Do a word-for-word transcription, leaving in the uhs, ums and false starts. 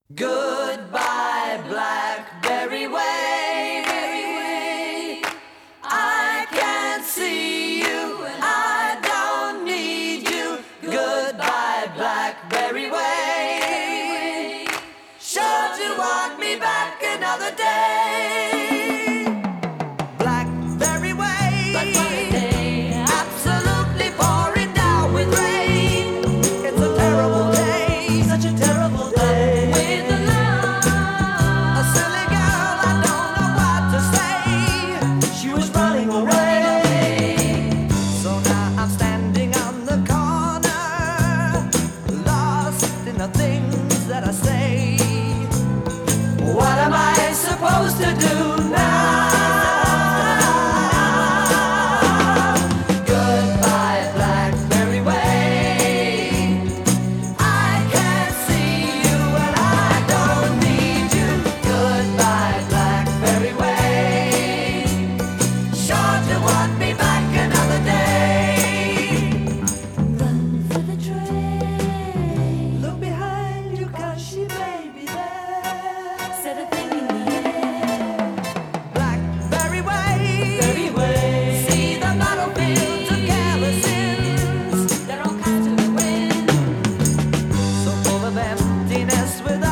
Goodbye, Blackberry Way. I can't see you and I don't need you. Goodbye, Blackberry Way. Sure to want me back another day. Blackberry Way. Blackberry Day. Absolutely pouring down with rain. It's a terrible day, such a terrible day. Things that I say. What am I supposed to do now? Goodbye, Blackberry Way. I can't see you and I don't need you. Goodbye, Blackberry Way. Sure to want me back another day. Run for the train. Look behind you, 'cause she may be there. Set a thing in the air. Blackberry Way. Berry Way. See the battlefields of careless sins. They're all cast to the wind. So full of emptiness without